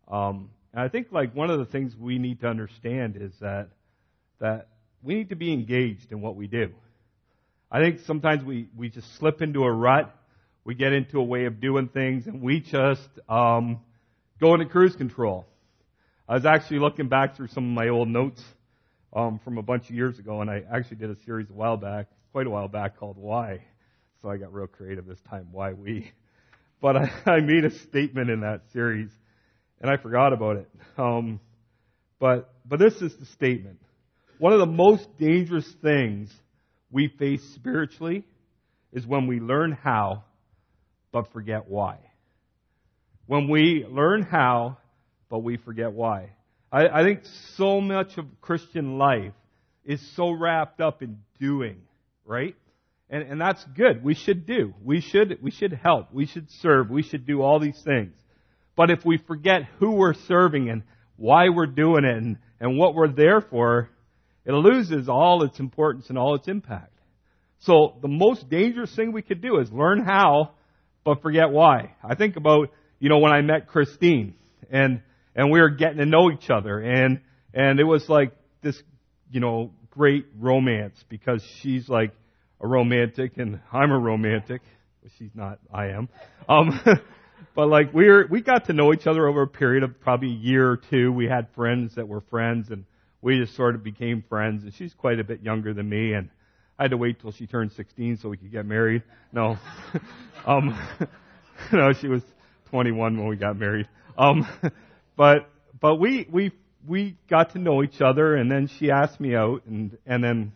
And I think like one of the things we need to understand is that we need to be engaged in what we do. I think sometimes we just slip into a rut. We get into a way of doing things, and we just go into cruise control. I was actually looking back through some of my old notes from a bunch of years ago, and I actually did a series quite a while back, called Why. So I got real creative this time, Why We. But I made a statement in that series, and I forgot about it. But this is the statement. One of the most dangerous things we face spiritually is when we learn how, but forget why. When we learn how, but we forget why. I think so much of Christian life is so wrapped up in doing, right? And that's good. We should do. We should help. We should serve. We should do all these things. But if we forget who we're serving and why we're doing it and what we're there for, it loses all its importance and all its impact. So the most dangerous thing we could do is learn how, but forget why. I think about, when I met Christine and we were getting to know each other and it was like this, great romance because she's like a romantic and I'm a romantic. She's not, I am. But like we got to know each other over a period of probably a year or two. We had friends that were friends and we just sort of became friends. And she's quite a bit younger than me, and I had to wait till she turned 16 so we could get married. No, no, she was 21 when we got married. But we got to know each other, and then she asked me out, and then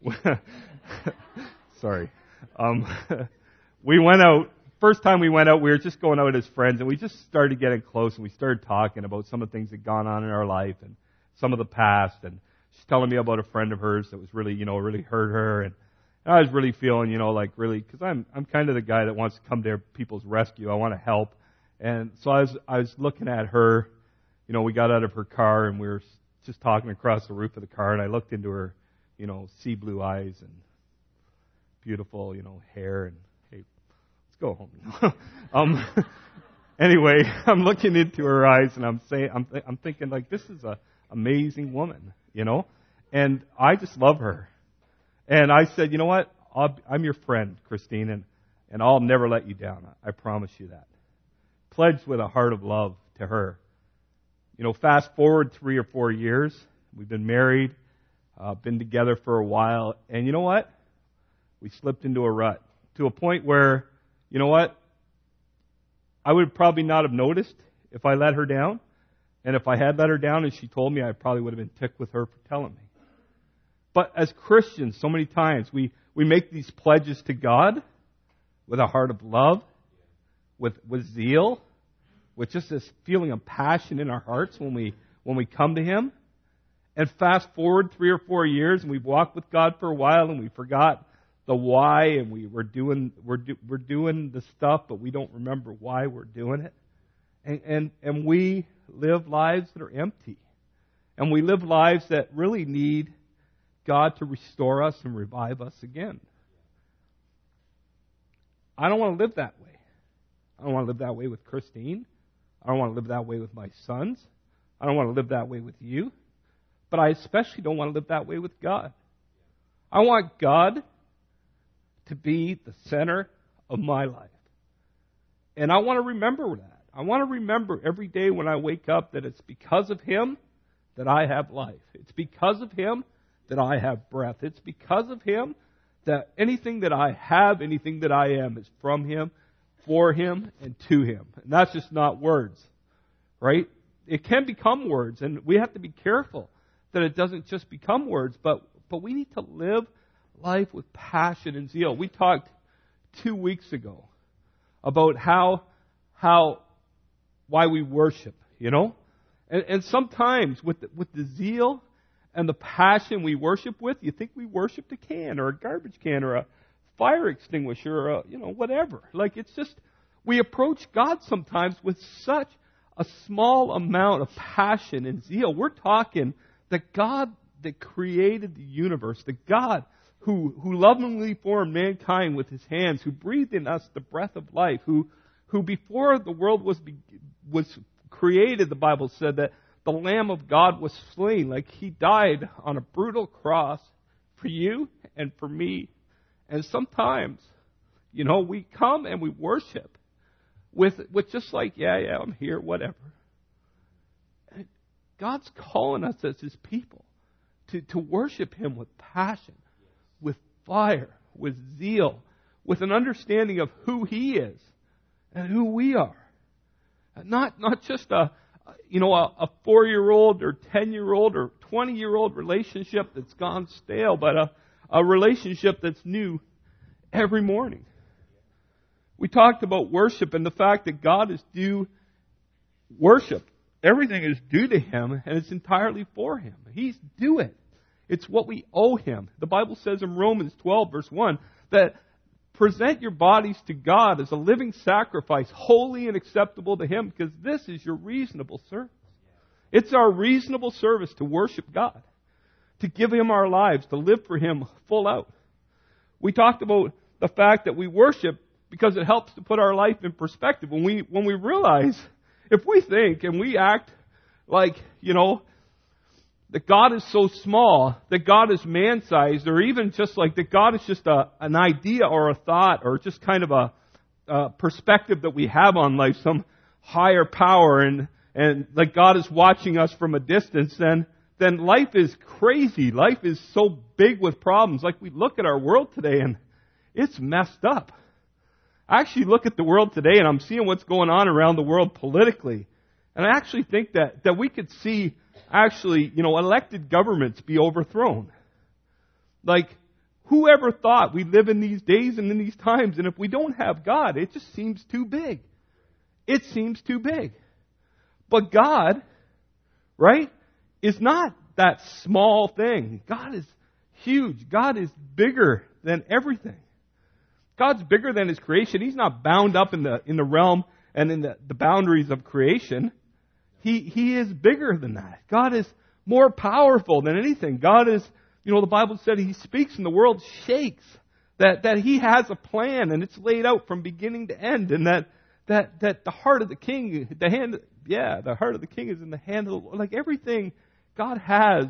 sorry, we went out. First time we went out, we were just going out as friends, and we just started getting close, and we started talking about some of the things that had gone on in our life and some of the past, and she's telling me about a friend of hers that was really, really hurt her, and I was really feeling, because I'm kind of the guy that wants to come to people's rescue. I want to help, and so I was looking at her. We got out of her car, and we were just talking across the roof of the car, and I looked into her, sea blue eyes and beautiful, hair, and hey, let's go home. Anyway, I'm looking into her eyes, and I'm thinking like, this is a amazing woman, and I just love her. And I said, you know what? I'm your friend, Christine, and I'll never let you down. I promise you that. Pledged with a heart of love to her. Fast forward 3 or 4 years, we've been married, been together for a while, and you know what? We slipped into a rut to a point where, I would probably not have noticed if I let her down. And if I had let her down and she told me, I probably would have been ticked with her for telling me. But as Christians, so many times we make these pledges to God with a heart of love, with zeal, with just this feeling of passion in our hearts when we come to Him. And fast forward 3 or 4 years, and we've walked with God for a while, and we forgot the why, and we're doing the stuff, but we don't remember why we're doing it. And we live lives that are empty. And we live lives that really need God to restore us and revive us again. I don't want to live that way. I don't want to live that way with Christine. I don't want to live that way with my sons. I don't want to live that way with you. But I especially don't want to live that way with God. I want God to be the center of my life. And I want to remember that. I want to remember every day when I wake up that it's because of Him that I have life. It's because of Him that I have breath. It's because of Him that anything that I have, anything that I am, is from Him, for Him, and to Him. And that's just not words, right? It can become words, and we have to be careful that it doesn't just become words, but we need to live life with passion and zeal. We talked 2 weeks ago about why we worship, and sometimes with the zeal and the passion we worship with, you think we worshiped a can or a garbage can or a fire extinguisher or whatever. Like, it's just, we approach God sometimes with such a small amount of passion and zeal. We're talking the God that created the universe, the God who lovingly formed mankind with His hands, who breathed in us the breath of life, who before the world was created, the Bible said that the Lamb of God was slain. Like He died on a brutal cross for you and for me. And sometimes, we come and we worship with just like, yeah, I'm here, whatever. And God's calling us as His people to worship Him with passion, with fire, with zeal, with an understanding of who He is and who we are. Not just a 4-year-old or 10-year-old or 20-year-old relationship that's gone stale, but a relationship that's new every morning. We talked about worship and the fact that God is due worship. Everything is due to Him, and it's entirely for Him. He's due it. It's what we owe Him. The Bible says in Romans 12, verse 1, that present your bodies to God as a living sacrifice, holy and acceptable to Him, because this is your reasonable service. It's our reasonable service to worship God, to give Him our lives, to live for Him full out. We talked about the fact that we worship because it helps to put our life in perspective. When we realize, if we think and we act like, that God is so small, that God is man-sized, or even just like that God is just an idea or a thought or just kind of a perspective that we have on life, some higher power, and like God is watching us from a distance, then life is crazy. Life is so big with problems. Like we look at our world today and it's messed up. I actually look at the world today and I'm seeing what's going on around the world politically. And I actually think that we could see elected governments be overthrown. Like, whoever thought we live in these days and in these times, and if we don't have God, it just seems too big. It seems too big. But God, right, is not that small thing. God is huge. God is bigger than everything. God's bigger than His creation. He's not bound up in the realm and in the boundaries of creation. He is bigger than that. God is more powerful than anything. God is, the Bible said He speaks and the world shakes. That He has a plan and it's laid out from beginning to end. And that the heart of the king, the heart of the king is in the hand of the Lord. Like everything, God has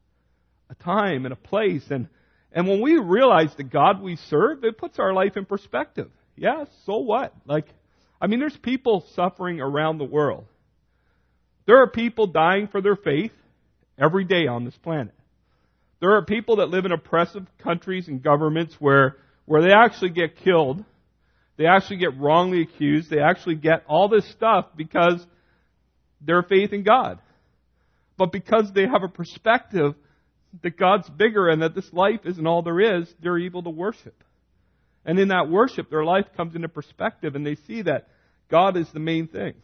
a time and a place. And when we realize the God we serve, it puts our life in perspective. Yeah, so what? There's people suffering around the world. There are people dying for their faith every day on this planet. There are people that live in oppressive countries and governments where they actually get killed. They actually get wrongly accused. They actually get all this stuff because their faith in God. But because they have a perspective that God's bigger and that this life isn't all there is, they're able to worship. And in that worship, their life comes into perspective and they see that God is the main thing.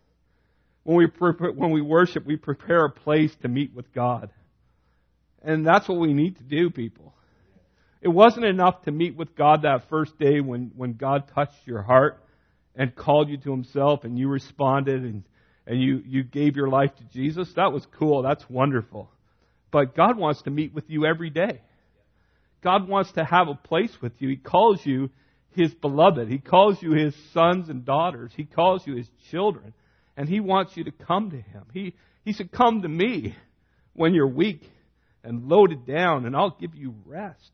When we worship, we prepare a place to meet with God. And that's what we need to do, people. It wasn't enough to meet with God that first day when God touched your heart and called you to Himself and you responded and you gave your life to Jesus. That was cool. That's wonderful. But God wants to meet with you every day. God wants to have a place with you. He calls you His beloved. He calls you His sons and daughters. He calls you His children. And He wants you to come to Him. He said, come to me when you're weak and loaded down, and I'll give you rest.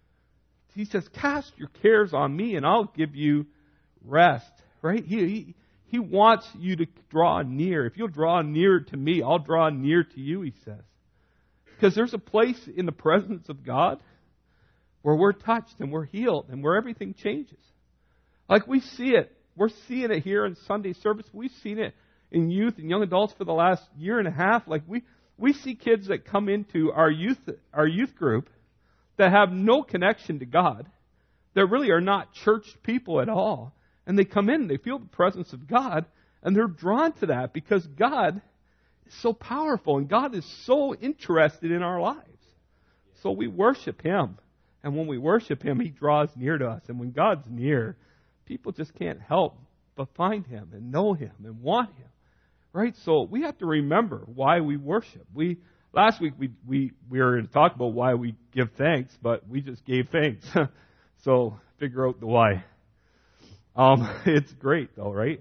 He says, cast your cares on me, and I'll give you rest. Right? He wants you to draw near. If you'll draw near to me, I'll draw near to you, He says. Because there's a place in the presence of God where we're touched and we're healed and where everything changes. Like we see it. We're seeing it here in Sunday service. We've seen it in youth and young adults for the last year and a half. Like we see kids that come into our youth group that have no connection to God, that really are not church people at all. And they come in and they feel the presence of God and they're drawn to that because God is so powerful and God is so interested in our lives. So we worship Him. And when we worship Him, He draws near to us. And when God's near, people just can't help but find Him and know Him and want Him. Right? So we have to remember why we worship. Last week we were going to talk about why we give thanks, but we just gave thanks. So figure out the why. It's great though, right?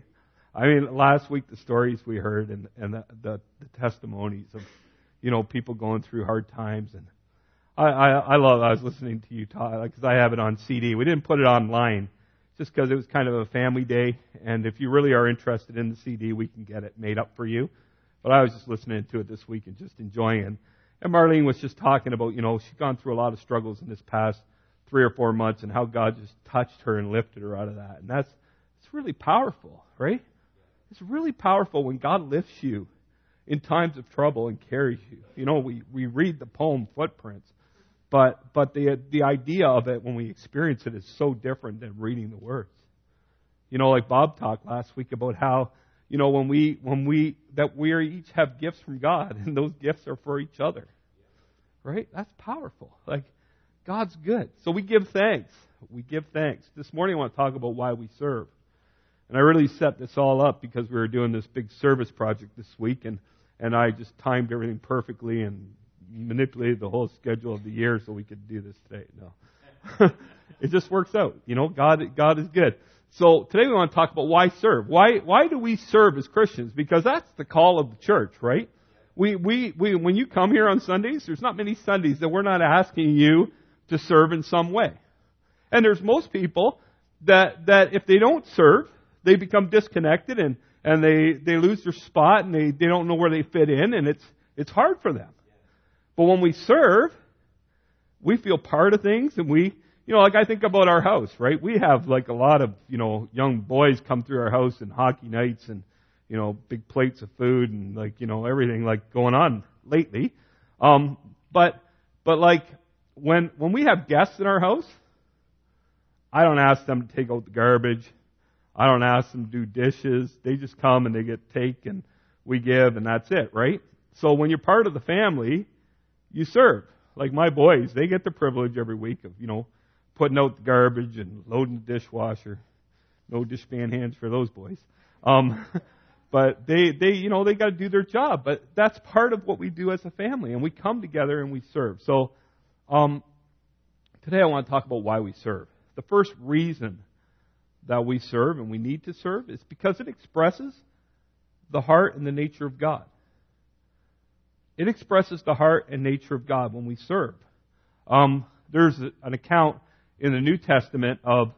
I mean, last week the stories we heard and the testimonies of, people going through hard times. And I was listening to you talk, because I have it on CD. We didn't put it online just because it was kind of a family day. And if you really are interested in the CD, we can get it made up for you. But I was just listening to it this week and just enjoying it. And Marlene was just talking about, she's gone through a lot of struggles in this past 3 or 4 months and how God just touched her and lifted her out of that. And it's really powerful, right? It's really powerful when God lifts you in times of trouble and carries you. We read the poem Footprints, but the idea of it when we experience it is so different than reading the words. Like Bob talked last week about how, when we each have gifts from God, and those gifts are for each other. Right? That's powerful. Like, God's good. So we give thanks. We give thanks. This morning I want to talk about why we serve. And I really set this all up because we were doing this big service project this week, and I just timed everything perfectly and manipulated the whole schedule of the year so we could do this today. No. It just works out. God is good. So today we want to talk about why serve. Why do we serve as Christians? Because that's the call of the church, right? We when you come here on Sundays, there's not many Sundays that we're not asking you to serve in some way. And there's most people that if they don't serve, they become disconnected and they lose their spot and they don't know where they fit in, and it's hard for them. But when we serve, we feel part of things, and we, like I think about our house, right? We have like a lot of, young boys come through our house and hockey nights and, big plates of food and everything like going on lately. But like when we have guests in our house, I don't ask them to take out the garbage. I don't ask them to do dishes. They just come and they get take and we give and that's it, right? So when you're part of the family, you serve. Like my boys, they get the privilege every week of, putting out the garbage and loading the dishwasher. No dishpan hands for those boys. But they got to do their job. But that's part of what we do as a family, and we come together and we serve. So today I want to talk about why we serve. The first reason that we serve and we need to serve is because it expresses the heart and the nature of God. It expresses the heart and nature of God when we serve. There's an account in the New Testament of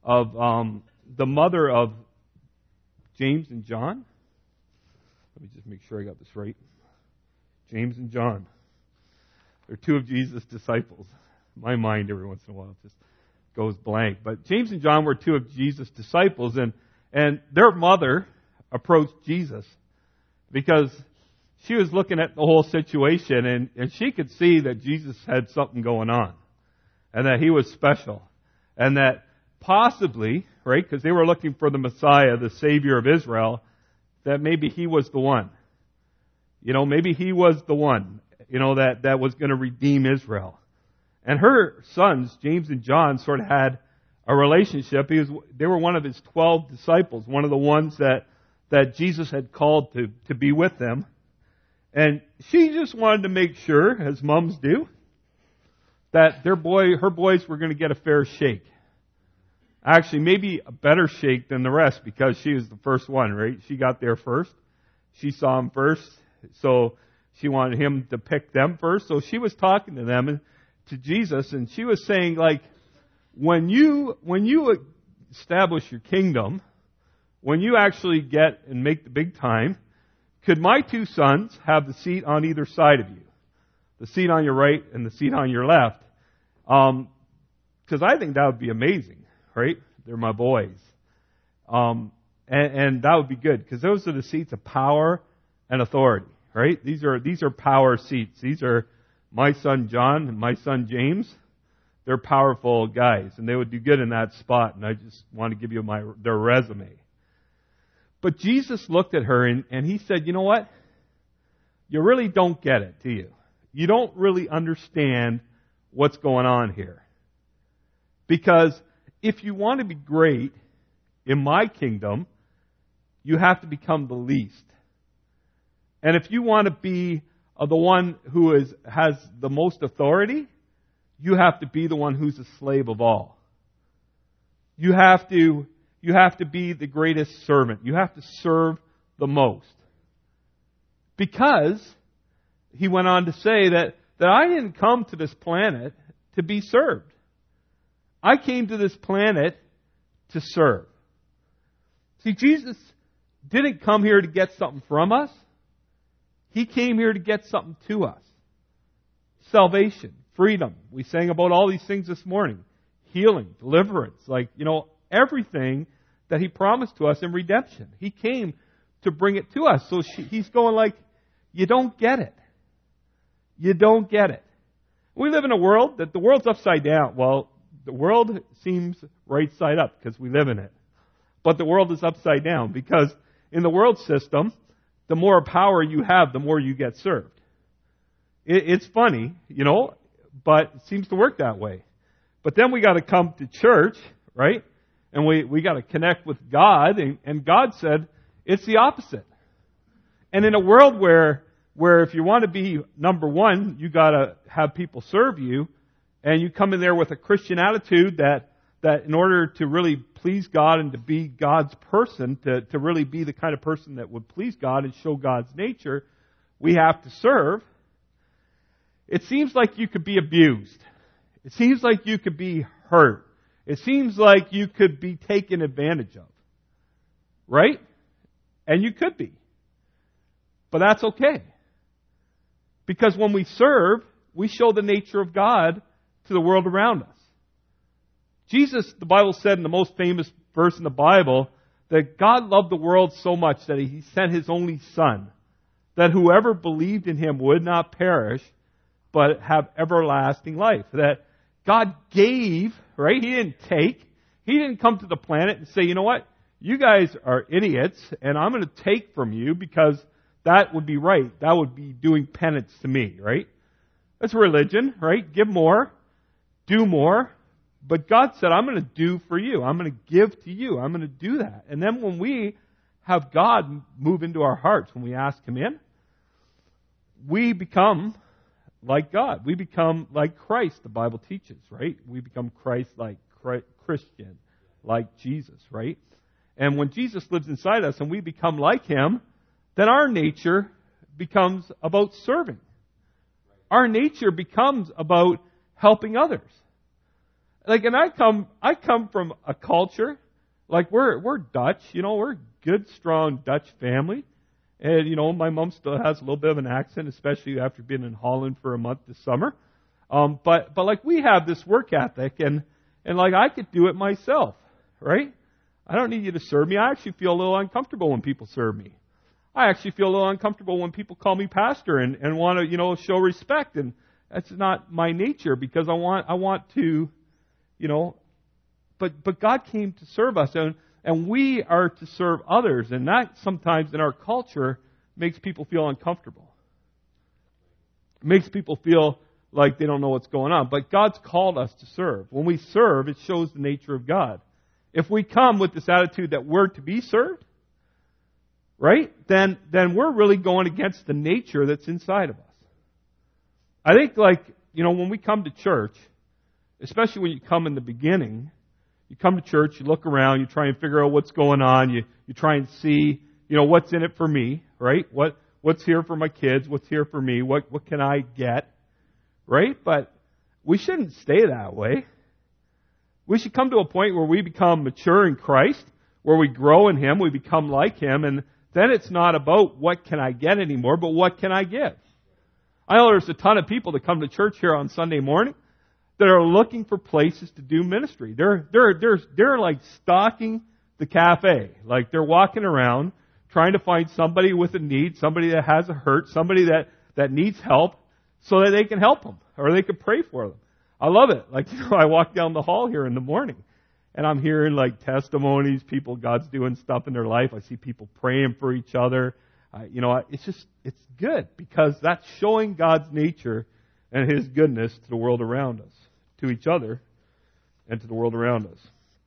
the mother of James and John. Let me just make sure I got this right. James and John. They're two of Jesus' disciples. My mind every once in a while just goes blank. But James and John were two of Jesus' disciples, and their mother approached Jesus because she was looking at the whole situation, and she could see that Jesus had something going on, and that he was special, and that possibly, right, because they were looking for the Messiah, the Savior of Israel, that maybe he was the one. Maybe he was the one, that was going to redeem Israel. And her sons, James and John, sort of had a relationship. They were one of his 12 disciples, one of the ones that Jesus had called to be with them. And she just wanted to make sure, as moms do, that her boys were going to get a fair shake. Actually, maybe a better shake than the rest because she was the first one, right? She got there first. She saw him first. So she wanted him to pick them first. So she was talking to them and to Jesus, and she was saying, like, when you establish your kingdom, when you actually get and make the big time, could my two sons have the seat on either side of you? The seat on your right and the seat on your left. Because I think that would be amazing, right? They're my boys. And that would be good, because those are the seats of power and authority, right? These are power seats. These are my son John and my son James. They're powerful guys, and they would do good in that spot, and I just want to give you their resume. But Jesus looked at her and he said, you know what? You really don't get it, do you? You don't really understand what's going on here. Because if you want to be great in my kingdom, you have to become the least. And if you want to be the one who has the most authority, you have to be the one who's a slave of all. You have to you have to be the greatest servant. You have to serve the most. Because, he went on to say that I didn't come to this planet to be served. I came to this planet to serve. See, Jesus didn't come here to get something from us. He came here to get something to us. Salvation, freedom. We sang about all these things this morning. Healing, deliverance, everything that He promised to us in redemption. He came to bring it to us. So He's going like, you don't get it. You don't get it. We live in a world that the world's upside down. Well, the world seems right side up because we live in it. But the world is upside down because in the world system, the more power you have, the more you get served. It's funny, but it seems to work that way. But then we got to come to church, right? And we got to connect with God. And God said it's the opposite. And in a world where if you want to be number one, you got to have people serve you, and you come in there with a Christian attitude that in order to really please God and to be God's person, to really be the kind of person that would please God and show God's nature, we have to serve. It seems like you could be abused. It seems like you could be hurt. It seems like you could be taken advantage of. Right? And you could be. But that's okay. Because when we serve, we show the nature of God to the world around us. Jesus, the Bible said in the most famous verse in the Bible, that God loved the world so much that He sent His only Son, that whoever believed in Him would not perish, but have everlasting life. That God gave, right? He didn't take. He didn't come to the planet and say, you know what? You guys are idiots, and I'm going to take from you because that would be right. That would be doing penance to me, right? That's religion, right? Give more, do more. But God said, I'm going to do for you. I'm going to give to you. I'm going to do that. And then when we have God move into our hearts, when we ask Him in, we become like God. We become like Christ, the Bible teaches, right? We become Christ-like, Christian, like Jesus, right? And when Jesus lives inside us and we become like Him, then our nature becomes about serving. Our nature becomes about helping others. And I come from a culture, we're Dutch, we're a good, strong Dutch family. And, my mom still has a little bit of an accent, especially after being in Holland for a month this summer. But we have this work ethic and I could do it myself, right? I don't need you to serve me. I actually feel a little uncomfortable when people serve me. I actually feel a little uncomfortable when people call me pastor and want to, show respect. And that's not my nature because I want to, but God came to serve us and we are to serve others. And that sometimes in our culture makes people feel uncomfortable. It makes people feel like they don't know what's going on. But God's called us to serve. When we serve, it shows the nature of God. If we come with this attitude that we're to be served, right, then we're really going against the nature that's inside of us. I think when we come to church, especially when you come in the beginning, you come to church, you look around, you try and figure out what's going on, you try and see, what's in it for me, right? What's here for my kids, what's here for me, what can I get, right? But we shouldn't stay that way. We should come to a point where we become mature in Christ, where we grow in Him, we become like Him, and then it's not about what can I get anymore, but what can I give? I know there's a ton of people that come to church here on Sunday morning that are looking for places to do ministry. They're like stalking the cafe. Like they're walking around trying to find somebody with a need, somebody that has a hurt, somebody that needs help so that they can help them or they can pray for them. I love it. I walk down the hall here in the morning and I'm hearing testimonies, people, God's doing stuff in their life. I see people praying for each other. It's good because that's showing God's nature and His goodness to the world around us, to each other, and to the world around us.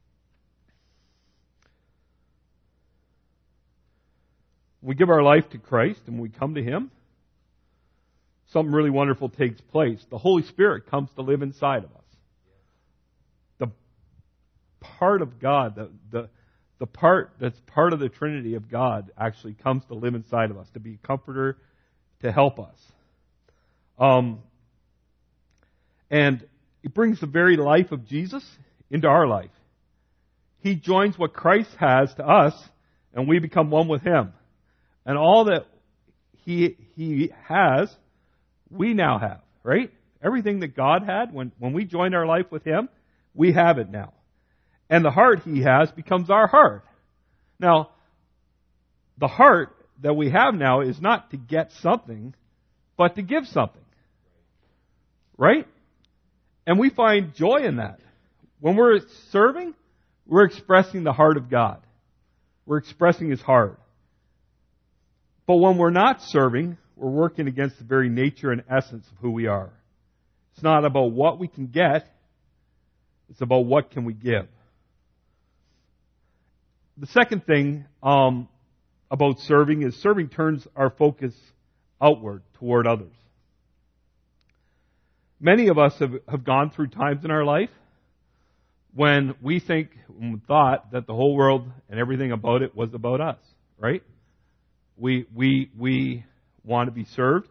We give our life to Christ and we come to Him. Something really wonderful takes place. The Holy Spirit comes to live inside of us. The part of God, the part that's part of the Trinity of God actually comes to live inside of us, to be a comforter, to help us. And it brings the very life of Jesus into our life. He joins what Christ has to us, and we become one with Him. And all that He has, we now have, right? Everything that God had, when we joined our life with Him, we have it now. And the heart He has becomes our heart. Now, the heart that we have now is not to get something, but to give something. Right? And we find joy in that. When we're serving, we're expressing the heart of God. We're expressing His heart. But when we're not serving, we're working against the very nature and essence of who we are. It's not about what we can get. It's about what can we give. The second thing about serving is serving turns our focus outward toward others. Many of us have gone through times in our life when we thought that the whole world and everything about it was about us, right? We want to be served.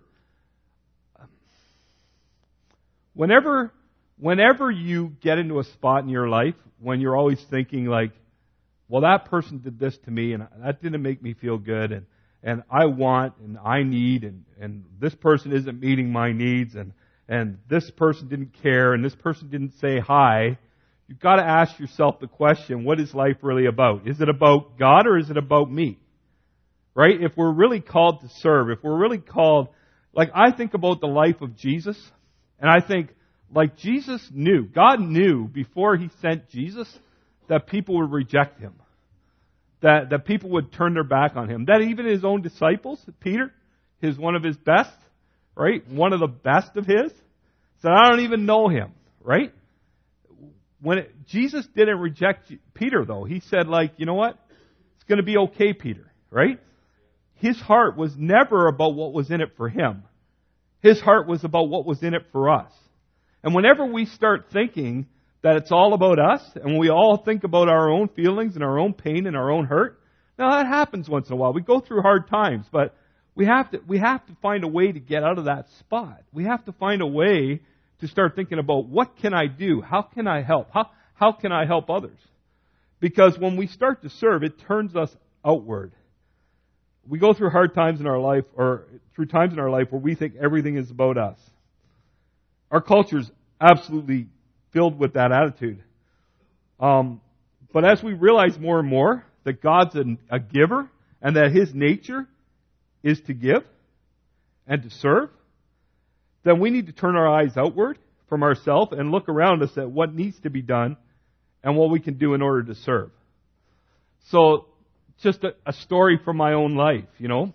Whenever you get into a spot in your life when you're always thinking like, well, that person did this to me and that didn't make me feel good and I want and I need and this person isn't meeting my needs and this person didn't care and this person didn't say hi, you've got to ask yourself the question, what is life really about? Is it about God or is it about me? Right? If we're really called to serve, if we're really called, like I think about the life of Jesus, and I think, like Jesus knew, God knew before He sent Jesus that people would reject Him. That people would turn their back on Him. That even His own disciples, Peter, one of His best, right? One of the best of His, said, I don't even know Him, right? Jesus didn't reject Peter though. He said like, you know what? It's going to be okay, Peter, right? His heart was never about what was in it for him. His heart was about what was in it for us. And whenever we start thinking that it's all about us, and when we all think about our own feelings and our own pain and our own hurt, now that happens once in a while. We go through hard times, but we have to find a way to get out of that spot. We have to find a way to start thinking about what can I do? How can I help? How can I help others? Because when we start to serve, it turns us outward. We go through hard times in our life, or through times in our life where we think everything is about us. Our culture is absolutely filled with that attitude. But as we realize more and more that God's a giver and that His nature is to give and to serve, then we need to turn our eyes outward from ourselves and look around us at what needs to be done and what we can do in order to serve. So, just a story from my own life, you know.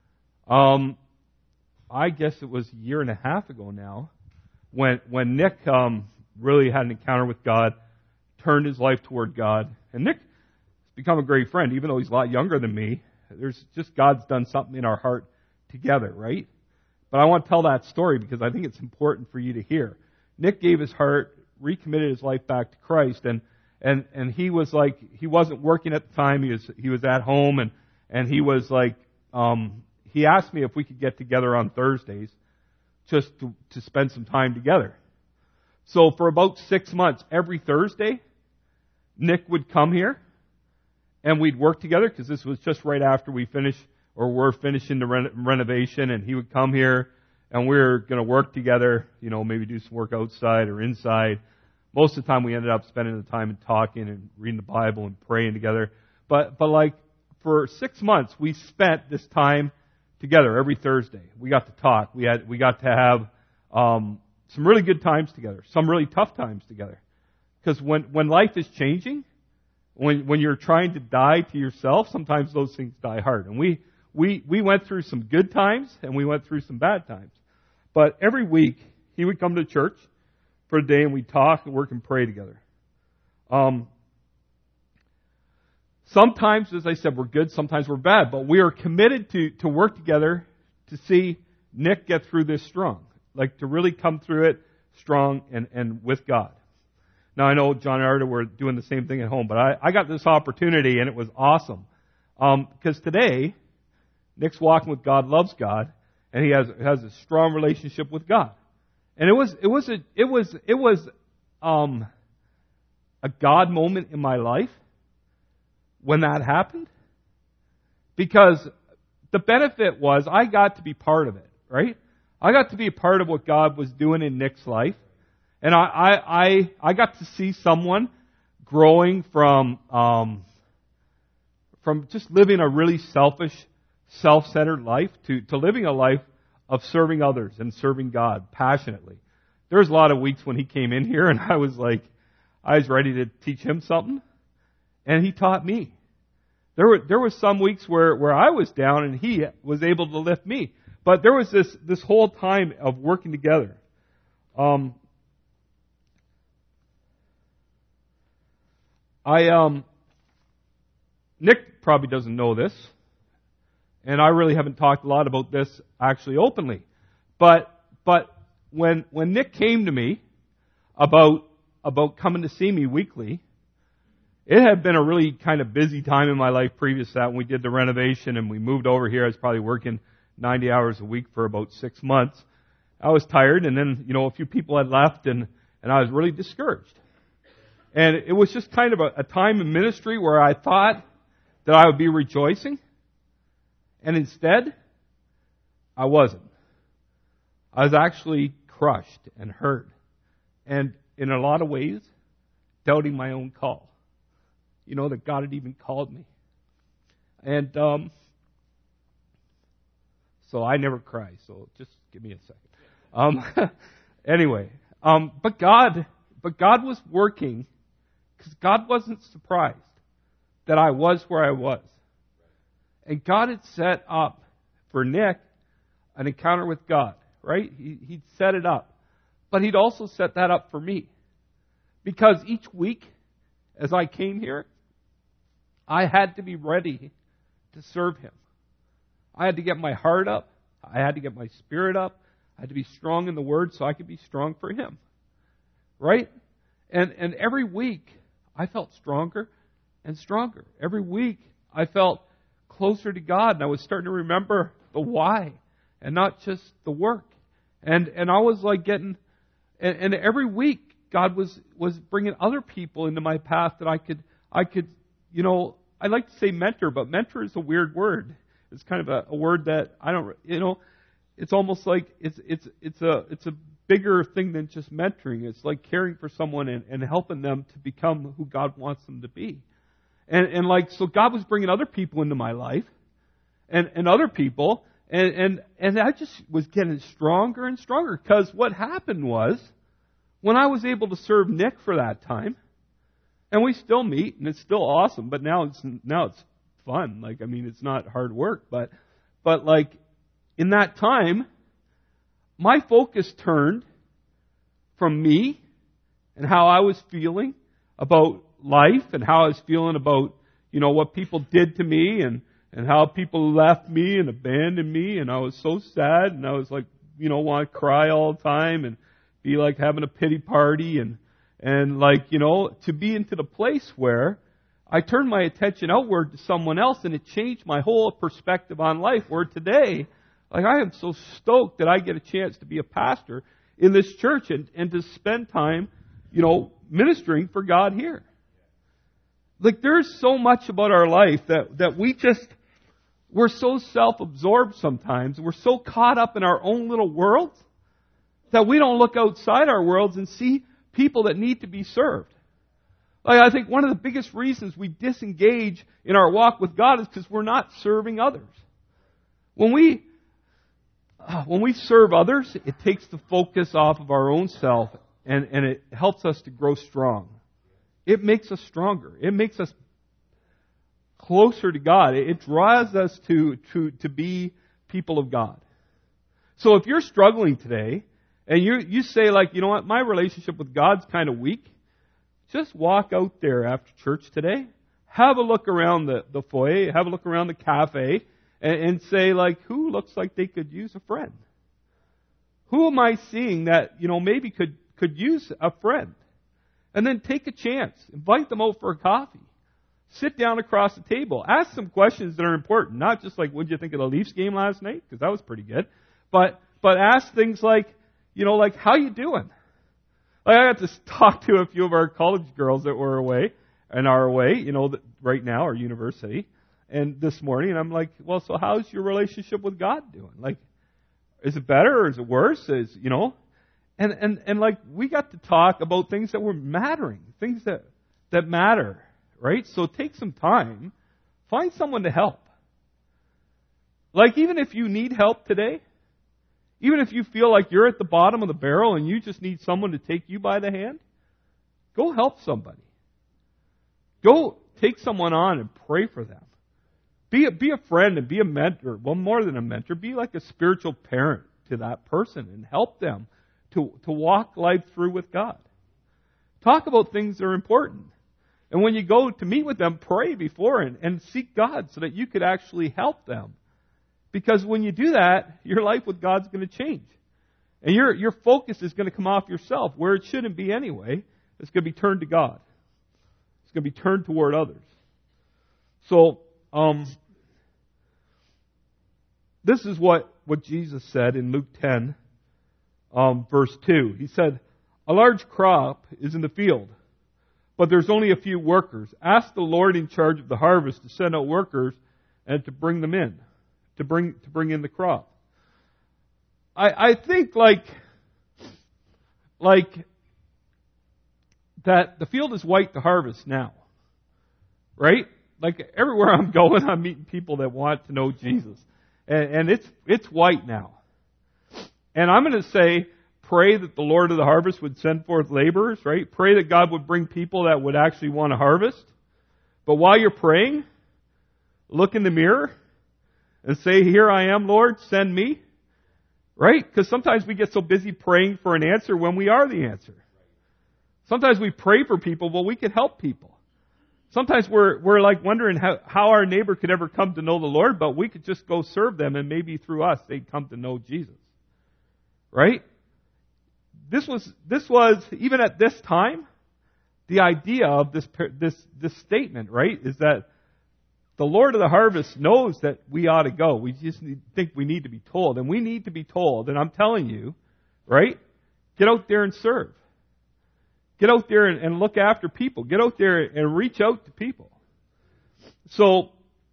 I guess it was a year and a half ago now when Nick really had an encounter with God, turned his life toward God. And Nick has become a great friend, even though he's a lot younger than me. There's just God's done something in our heart together, right? But I want to tell that story because I think it's important for you to hear. Nick gave his heart, recommitted his life back to Christ, and he was like, he wasn't working at the time. He was at home, and he was like, he asked me if we could get together on Thursdays just to spend some time together. So for about 6 months, every Thursday, Nick would come here, and we'd work together because this was just right after we finished, or we're finishing the renovation, and he would come here, and we were going to work together, you know, maybe do some work outside or inside. Most of the time we ended up spending the time and talking and reading the Bible and praying together. But like for 6 months, we spent this time together every Thursday. We got to talk. We got to have some really good times together, some really tough times together. Because when life is changing, when you're trying to die to yourself, sometimes those things die hard. And we went through some good times and we went through some bad times. But every week he would come to church for a day and we'd talk and work and pray together. Sometimes, as I said, we're good, sometimes we're bad, but we are committed to work together to see Nick get through this strong. Like to really come through it strong and with God. Now, I know John and Arda were doing the same thing at home, but I got this opportunity, and it was awesome. Because today, Nick's walking with God, loves God, and he has a strong relationship with God. And it was a God moment in my life when that happened. Because the benefit was I got to be part of it, right? I got to be a part of what God was doing in Nick's life. And I got to see someone growing from just living a really selfish, self-centered life to living a life of serving others and serving God passionately. There was a lot of weeks when he came in here and I was ready to teach him something, and he taught me. There was some weeks where I was down and he was able to lift me. But there was this whole time of working together. Nick probably doesn't know this, and I really haven't talked a lot about this actually openly. But when Nick came to me about coming to see me weekly, it had been a really kind of busy time in my life previous to that when we did the renovation and we moved over here. I was probably working 90 hours a week for about 6 months. I was tired, and then, a few people had left, and I was really discouraged. And it was just kind of a time in ministry where I thought that I would be rejoicing, and instead, I wasn't. I was actually crushed and hurt, and in a lot of ways, doubting my own call. That God had even called me. And so I never cry, so just give me a second. Anyway, but God was working, because God wasn't surprised that I was where I was. And God had set up for Nick an encounter with God, right? He'd set it up. But He'd also set that up for me. Because each week, as I came here, I had to be ready to serve Him. I had to get my heart up. I had to get my spirit up. I had to be strong in the Word so I could be strong for Him. Right? And every week, I felt stronger and stronger. Every week, I felt closer to God, and I was starting to remember the why and not just the work. And I was like getting, and every week, God was bringing other people into my path that I could, I like to say mentor, but mentor is a weird word. It's kind of a word that I don't, it's almost like it's a bigger thing than just mentoring. It's like caring for someone and helping them to become who God wants them to be. So God was bringing other people into my life and other people, and I just was getting stronger and stronger, because what happened was, when I was able to serve Nick for that time, and we still meet, and it's still awesome, but now it's fun. It's not hard work, but in that time, my focus turned from me and how I was feeling about life and how I was feeling about, what people did to me and how people left me and abandoned me, and I was so sad, and I was want to cry all the time and be like having a pity party and to be into the place where I turned my attention outward to someone else, and it changed my whole perspective on life, where today, I am so stoked that I get a chance to be a pastor in this church and to spend time, ministering for God here. There's so much about our life that we're so self-absorbed sometimes. We're so caught up in our own little worlds that we don't look outside our worlds and see people that need to be served. I think one of the biggest reasons we disengage in our walk with God is because we're not serving others. When we serve others, it takes the focus off of our own self, and it helps us to grow strong. It makes us stronger. It makes us closer to God. It draws us to be people of God. So if you're struggling today, and you say, my relationship with God's kind of weak, just walk out there after church today, have a look around the foyer, have a look around the cafe, and say, who looks like they could use a friend? Who am I seeing that, maybe could use a friend? And then take a chance. Invite them out for a coffee. Sit down across the table. Ask some questions that are important. Not just like, what did you think of the Leafs game last night? Because that was pretty good. But ask things like, like, how you doing? Like, I got to talk to a few of our college girls that were away and are away, right now, or university. And this morning, and I'm like, well, so how's your relationship with God doing? Like, is it better or is it worse? And like, we got to talk about things that were mattering, things that matter, right? So take some time, find someone to help. Like, even if you need help today, even if you feel like you're at the bottom of the barrel and you just need someone to take you by the hand, go help somebody. Go take someone on and pray for them. Be a friend and be a mentor. Well, more than a mentor, be like a spiritual parent to that person and help them to walk life through with God. Talk about things that are important. And when you go to meet with them, pray before and seek God so that you could actually help them. Because when you do that, your life with God's going to change. And your focus is going to come off yourself, where it shouldn't be anyway. It's going to be turned to God. It's going to be turned toward others. So, this is what Jesus said in Luke 10, verse 2. He said, "A large crop is in the field, but there's only a few workers. Ask the Lord in charge of the harvest to send out workers and to bring them in, to bring in the crop." I think like that the field is white to harvest now, right? Like, everywhere I'm going, I'm meeting people that want to know Jesus. And it's white now. And I'm going to say, pray that the Lord of the harvest would send forth laborers, right? Pray that God would bring people that would actually want to harvest. But while you're praying, look in the mirror and say, "Here I am, Lord, send me." Right? Because sometimes we get so busy praying for an answer when we are the answer. Sometimes we pray for people, but we can help people. Sometimes we're like wondering how our neighbor could ever come to know the Lord, but we could just go serve them and maybe through us they'd come to know Jesus. Right? This was even at this time, the idea of this statement, right, is that the Lord of the harvest knows that we ought to go. We just think we need to be told, and we need to be told. And I'm telling you, right? Get out there and serve. Get out there and look after people. Get out there and reach out to people. So,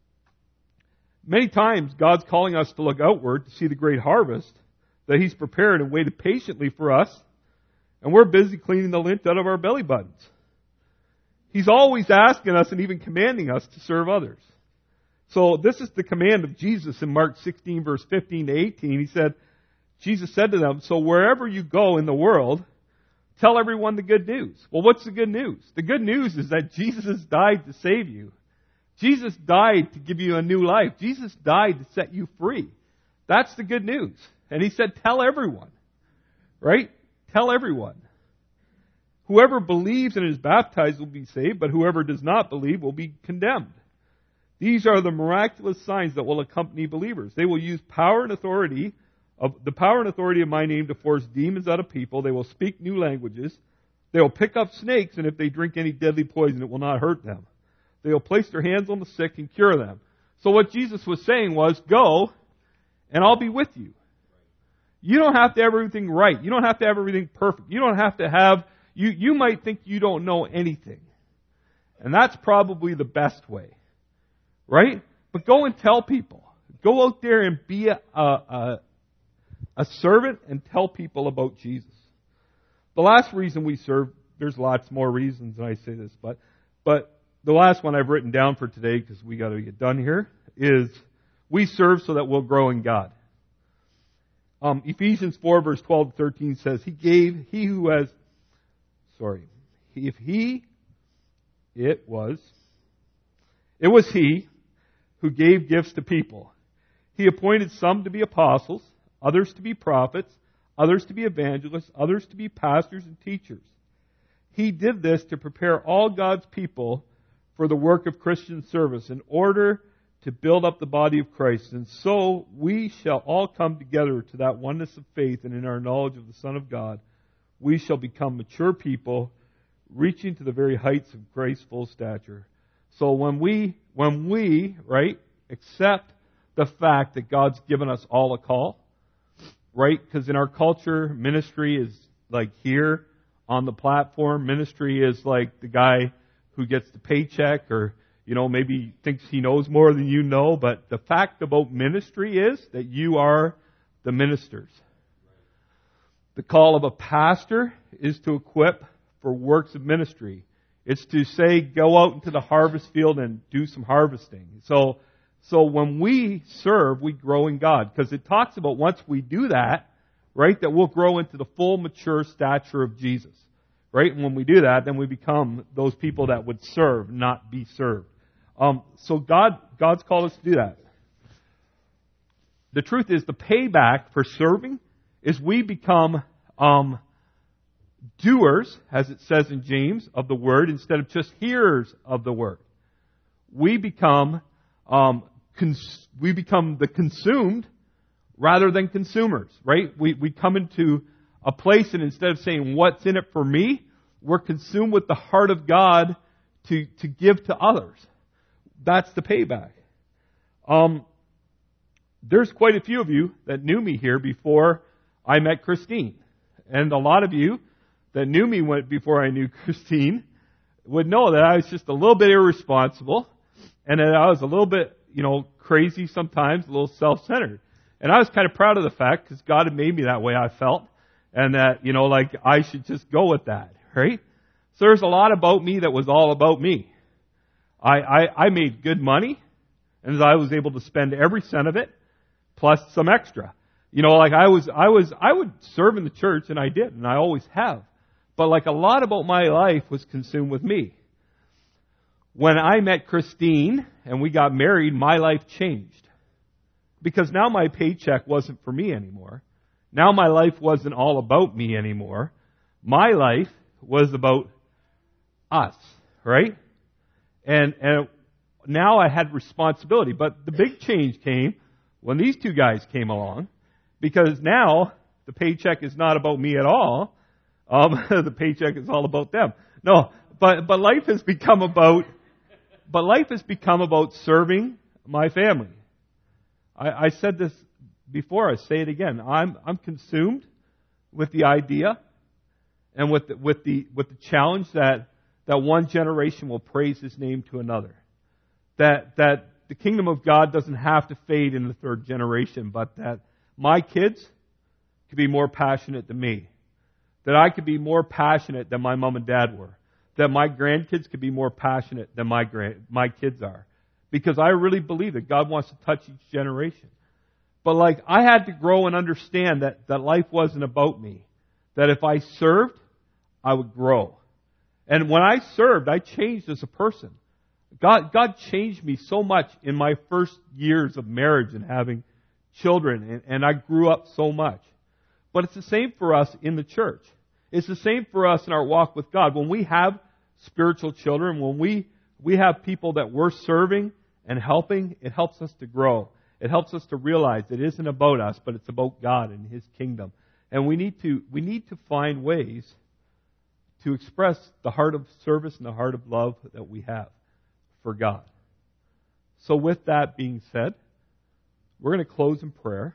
many times God's calling us to look outward to see the great harvest that He's prepared and waited patiently for us. And we're busy cleaning the lint out of our belly buttons. He's always asking us and even commanding us to serve others. So this is the command of Jesus in Mark 16, verse 15 to 18. Jesus said to them, "So wherever you go in the world, tell everyone the good news." Well, what's the good news? The good news is that Jesus died to save you. Jesus died to give you a new life. Jesus died to set you free. That's the good news. And He said, tell everyone. Right? Tell everyone. Whoever believes and is baptized will be saved, but whoever does not believe will be condemned. These are the miraculous signs that will accompany believers. They will use the power and authority of my name to force demons out of people. They will speak new languages. They will pick up snakes, and if they drink any deadly poison, it will not hurt them. They will place their hands on the sick and cure them. So what Jesus was saying was, go, and I'll be with you. You don't have to have everything right. You don't have to have everything perfect. You don't have to have... You might think you don't know anything. And that's probably the best way. Right? But go and tell people. Go out there and be a servant and tell people about Jesus. The last reason we serve, there's lots more reasons and I say this, but the last one I've written down for today, because we got to get done here, is we serve so that we'll grow in God. Ephesians 4 verse 12 to 13 says, it was He who gave gifts to people. He appointed some to be apostles, others to be prophets, others to be evangelists, others to be pastors and teachers. He did this to prepare all God's people for the work of Christian service in order to build up the body of Christ. And so we shall all come together to that oneness of faith, and in our knowledge of the Son of God, we shall become mature people, reaching to the very heights of Christ's full stature. So when we, right, accept the fact that God's given us all a call, right? Because in our culture, ministry is like here on the platform. Ministry is like the guy who gets the paycheck, or, maybe thinks he knows more than you know. But the fact about ministry is that you are the ministers. The call of a pastor is to equip for works of ministry. It's to say, go out into the harvest field and do some harvesting. So when we serve, we grow in God. Because it talks about once we do that, right, that we'll grow into the full mature stature of Jesus. Right? And when we do that, then we become those people that would serve, not be served. So God's called us to do that. The truth is, the payback for serving is we become doers, as it says in James, of the Word, instead of just hearers of the Word. We become the consumed rather than consumers, right? We come into a place, and instead of saying, what's in it for me, we're consumed with the heart of God to give to others. That's the payback. There's quite a few of you that knew me here before I met Christine. And a lot of you that knew me before I knew Christine would know that I was just a little bit irresponsible, and that I was a little bit, crazy sometimes, a little self-centered. And I was kind of proud of the fact, because God had made me that way, I felt, and that, I should just go with that, right? So there's a lot about me that was all about me. I made good money, and I was able to spend every cent of it, plus some extra. I would serve in the church, and I did, and I always have. But a lot about my life was consumed with me. When I met Christine and we got married, my life changed. Because now my paycheck wasn't for me anymore. Now my life wasn't all about me anymore. My life was about us, right? And now I had responsibility. But the big change came when these two guys came along. Because now the paycheck is not about me at all. The paycheck is all about them. No, but life has become about serving my family. I said this before. I say it again. I'm consumed with the idea and with the challenge that one generation will praise His name to another. That the kingdom of God doesn't have to fade in the third generation, but that my kids could be more passionate than me. That I could be more passionate than my mom and dad were. That my grandkids could be more passionate than my kids are. Because I really believe that God wants to touch each generation. But I had to grow and understand that life wasn't about me. That if I served, I would grow. And when I served, I changed as a person. God changed me so much in my first years of marriage and having children, and I grew up so much. But it's the same for us in the church. It's the same for us in our walk with God. When we have spiritual children, when we have people that we're serving and helping, it helps us to grow. It helps us to realize it isn't about us, but it's about God and His kingdom. And we need to find ways to express the heart of service and the heart of love that we have for God. So with that being said, we're going to close in prayer.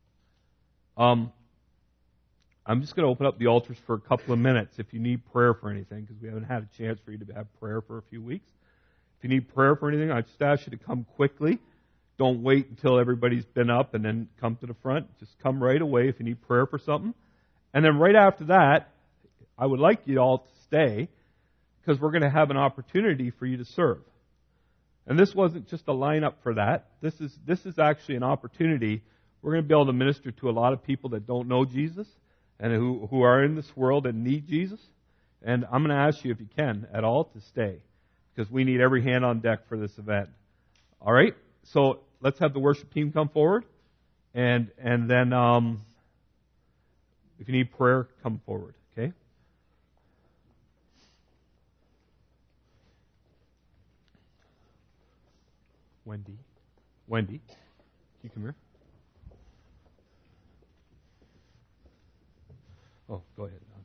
I'm just going to open up the altars for a couple of minutes if you need prayer for anything, because we haven't had a chance for you to have prayer for a few weeks. If you need prayer for anything, I just ask you to come quickly. Don't wait until everybody's been up and then come to the front. Just come right away if you need prayer for something. And then right after that, I would like you all to stay, because we're going to have an opportunity for you to serve. And this wasn't just a lineup for that. This is actually an opportunity. We're going to be able to minister to a lot of people that don't know Jesus and who are in this world and need Jesus. And I'm going to ask you, if you can, at all, to stay, because we need every hand on deck for this event. All right? So let's have the worship team come forward. And then if you need prayer, come forward. Okay? Wendy, can you come here? Oh, go ahead.